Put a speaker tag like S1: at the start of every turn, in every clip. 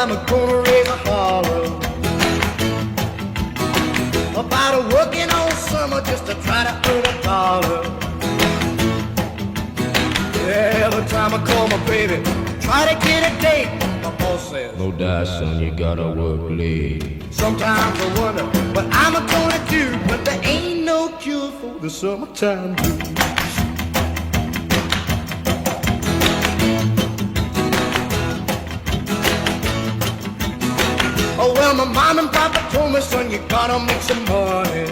S1: I'm gonna raise a holler about working all summer just to try to earn a dollar. Yeah, every time I call my baby, try to get a date, my boss says,
S2: no die, son, you gotta work late.
S1: sometimes I wonder what I'm gonna do, but there ain't no cure for the summertime blues. Oh, well, my mom and papa told me, son, you gotta make some money.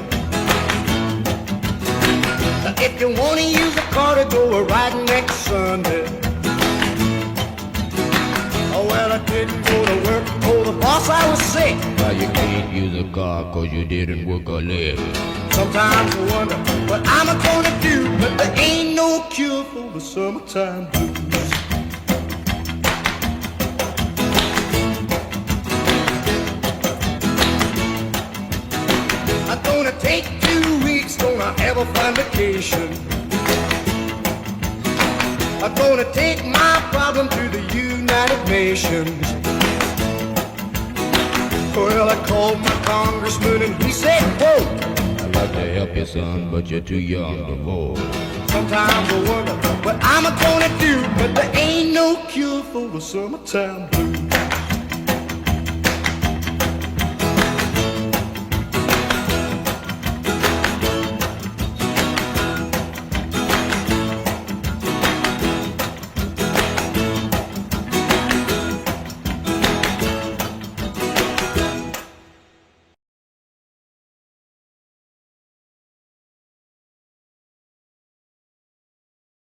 S1: Now, if you wanna use a car to go a ride next Sunday. Oh, well, I didn't go to work. Oh, the boss, I was sick.
S2: Now you can't use a car cause you didn't work a leg.
S1: Sometimes I wonder what I'm gonna do, but there ain't no cure for the summertime blues. I'm gonna take 2 weeks, gonna have a fine vacation. I'm gonna take my problem to the United Nations. Well, I called my congressman and he said, whoa,
S2: I'd like to help you, son, but you're too young to vote.
S1: sometimes I wonder what I'm gonna do, but there ain't no cure for the summertime blues.